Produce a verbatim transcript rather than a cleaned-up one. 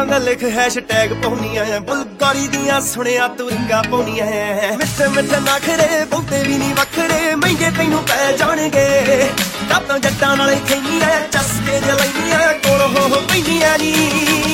ਵਾਂਗ ਲਿਖ ਹੈਸ਼ਟੈਗ ਪਾਉਣੀਆਂ ਬੁਲਗਾਰੀ ਦੀਆਂ ਸੁਣਿਆ ਤੂੰ ਰਿੰਗਾ ਪਾਉਣੀਆਂ ਮਿੱਠੇ ਮਿੱਠੇ ਨਖਰੇ ਬਹੁਤੇ ਵੀ ਨਹੀਂ ਵੱਖਰੇ ਮਹਿੰਗੇ ਤੈਨੂੰ ਪੈ ਜਾਣਗੇ ਕਾਤੋਂ ਜੱਟਾਂ ਨਾਲੇ ਖੈਨੀਆਂ ਚਸਕੇ ਜੇ ਲੈਨੀਆਂ ਕੋਲ ਹੋ ਹੋ ਪੈਂਦੀਆਂ ਨੀ